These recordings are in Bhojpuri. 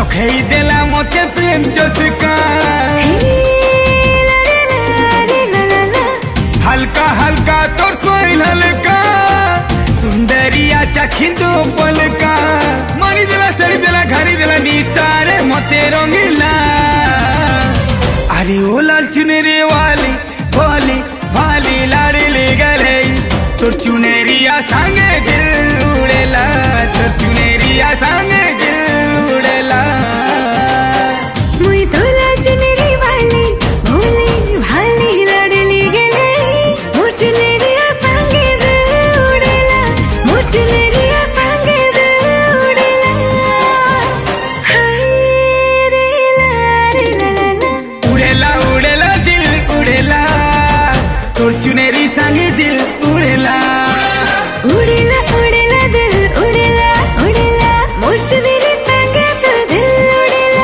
दुखई देला मोके प्रेम चस्का हल्का हल्का तोर सोइल हल्का सुंदरिया चखिंदो पलका मारी देला सरी देला घरी देला निसारे मोते रंगीला अरे ओ लाल चुनरी वाली भोली भाली लाड़ी ले गले तोर चुनरिया संगे दिल उड़ेला तोर चुनरिया संगे दिल उड़ेला मुई तो लाल चुनरी वाली भोली भाली लाड़ी ले गले मोर चुनरिया संगे दिल उड़ेला मोर चुनरिया संगे दिल उड़ेला हाय रे ला ला उड़ेला उड़ेला दिल उड़ेला तोर चुनरी संगे दिल उड़ेला उड़ेला उड़ेला दिल उड़ेला उड़ेला मोर चुनरी संगे तोर दिल उड़ेला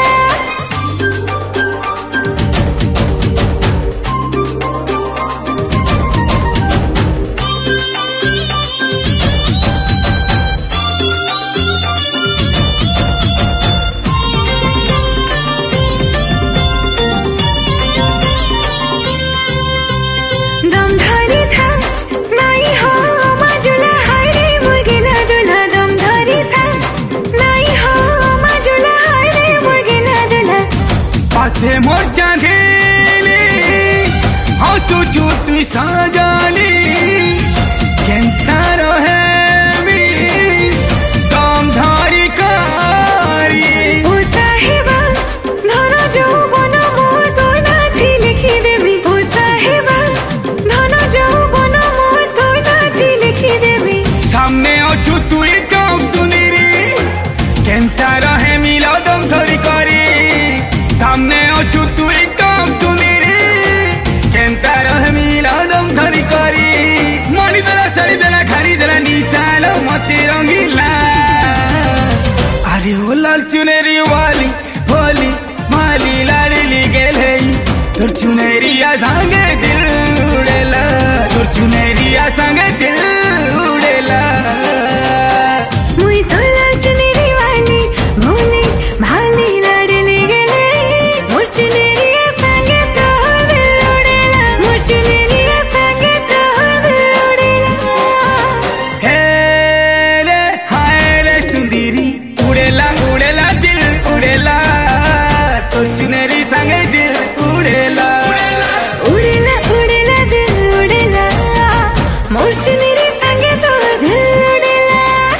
दम धरी था नहीं हो माजुला हाय रे मुर्गिला दुल्हा दम धरी था नहीं हो माजुला हाय रे मुर्गिला दुल्हा पासे मोर चांदेली हाँ तू साजाली केंता रहे मी दम धारी कारी ओ साहेबा धन যৌবন मोर तो नाथी लिखी देवी ओ साहेबा धन যৌবন मोर तो नाथी लिखी देवी सामने अछु तू एकदम सुनीरी केंता रहे मिला दम धरी करी सामने अछु तू एकदम सुनीरी केंता रहे मिला दम धरी करी मणि देला सरी देला घरी देला निसाल मते रंगीला अरे ओ लाल चुनरी वाली भोली माली लाड़ी ली गेले तोर चुनरिया संगे दिल उड़ेला तोर चुनरिया संगे दिल उड़ेला मुई तो लाल चुनरी वाली भोली भाली लाड़ी ले गले मोर चुनरिया संगे तोर दिल उड़ेला मोर चुनरिया संगे तोर दिल उड़ेला हे रे हाय रे सुंदरी उड़ेला उड़ेला दिल उड़ेला तोर चुनरी संगे दिल उड़ेला उड़ेला उड़ेला दिल उड़ेला मोर चुनरी संगे तोर दिल उड़ेला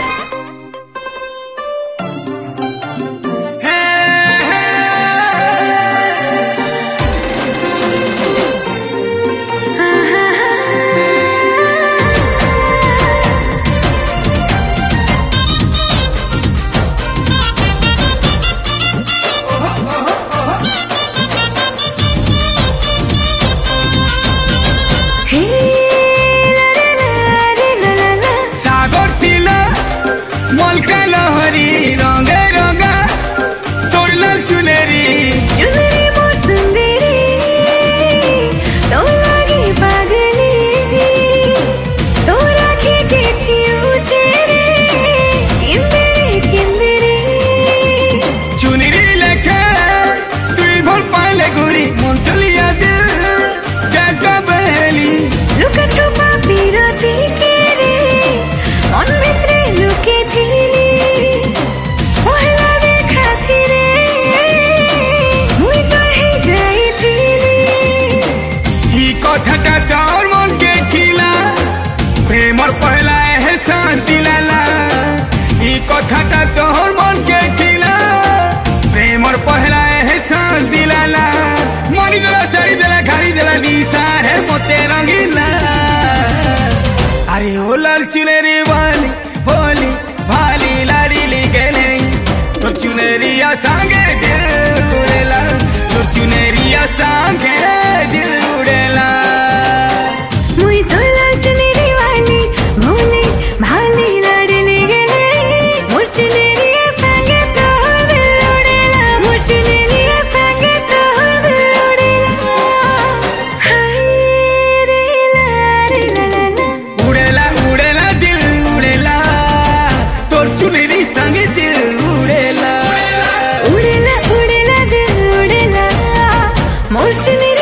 हे हे हे ला ला सागर तिला मलका लहरी रंगे रंगा तोर लाल चुनरी चुनरी मोर सुंदरी तो लागी पागली तो राखे के छियो चेरे किंदरे किंदरे चुनरी लेके तुई भल पाले गुरी मुंतलिया दिल जगा बहेली लुका छुपा पीरती के रे मन भितरे लुके थीली पहला देखा थी रे मुर्चने